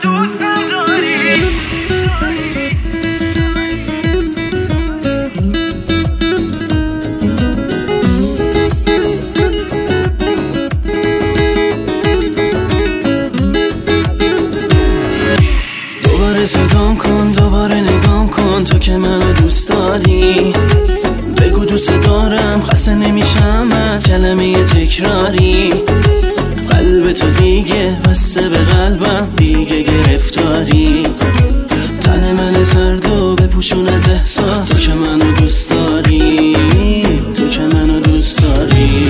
صدام کن دوباره نگام کن تو که منو دوست داری بگو دوست دارم خسته نمیشم از کلمه تکراری قلب تو دیگه بسته به قلبم دیگه گرفتاری تن من سردو بپوشون از احساس تو که منو دوست داری تو که منو دوست داری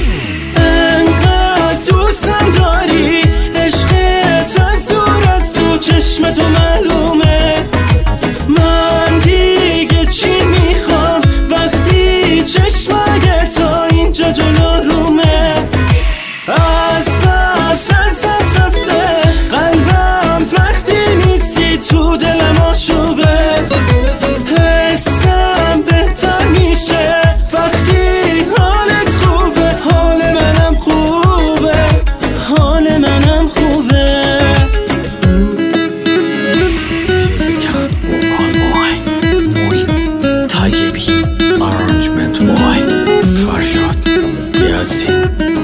انقدر دوستم داری عشقت از دور از تو چشم تو معلومه من دیگه چی میخوام وقتی چشمای تا اینجا جلو رومه از دست رفته قلبم وقتی نیستی تو دلم آشوبه حسم بهتر میشه وقتی حالت خوبه حال منم خوبه حال منم خوبه Arrangement boy فرشاد یزدی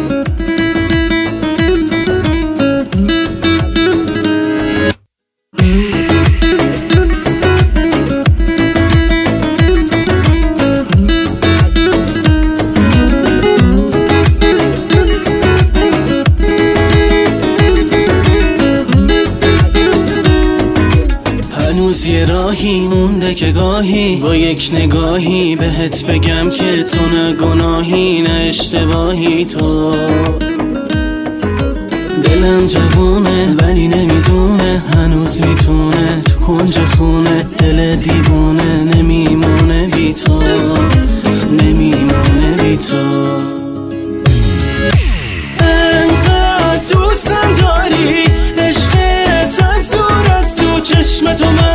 هنوز یه راهی مونده که گاهی با یک نگاهی بهت بگم که تو نه گناهی نه اشتباهی تو دلم جوونه ولی نمیدونه هنوز میتونه تو کنج خونه دل دیوونه نمیمونه بی تو نمیمونه بی تو انقدر دوستم داری عشقت از دور از تو چشم تو